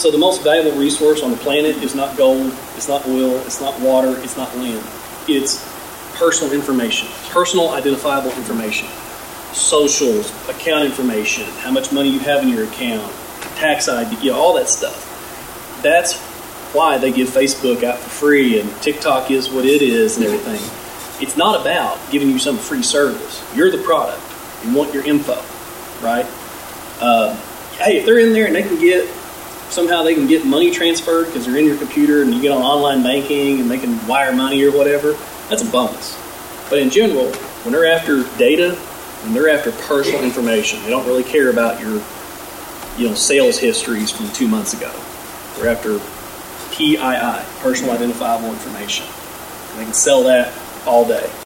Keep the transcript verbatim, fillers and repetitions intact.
So the most valuable resource on the planet is not gold, it's not oil, it's not water, it's not land. It's personal information, personal identifiable information, socials, account information, how much money you have in your account, tax I D, you know, all that stuff. That's why they give Facebook out for free and TikTok is what it is and everything. It's not about giving you some free service. You're the product. You want your info, right? Uh, hey, if they're in there and they can get, somehow they can get money transferred because they're in your computer and you get on online banking and they can wire money or whatever, that's a bonus. But in general, when they're after data, when they're after personal information, they don't really care about your, you know, sales histories from two months ago. They're after P I I, personal identifiable information. And they can sell that all day.